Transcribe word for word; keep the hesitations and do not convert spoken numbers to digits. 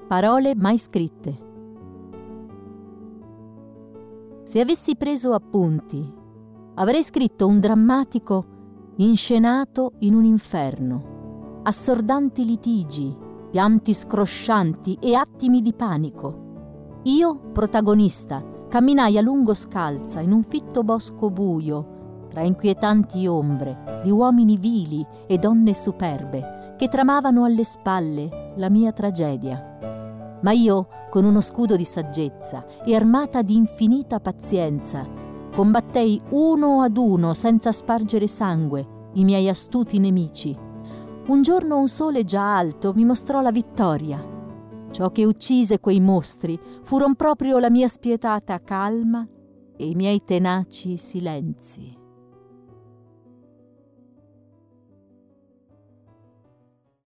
Parole mai scritte. Se avessi preso appunti, avrei scritto un drammatico inscenato in un inferno, assordanti litigi, pianti scroscianti e attimi di panico. Io, protagonista, camminai a lungo scalza in un fitto bosco buio, tra inquietanti ombre di uomini vili e donne superbe che tramavano alle spalle la mia tragedia. Ma io, con uno scudo di saggezza e armata di infinita pazienza, combattei uno ad uno, senza spargere sangue, i miei astuti nemici. Un giorno un sole già alto mi mostrò la vittoria. Ciò che uccise quei mostri furon proprio la mia spietata calma e i miei tenaci silenzi.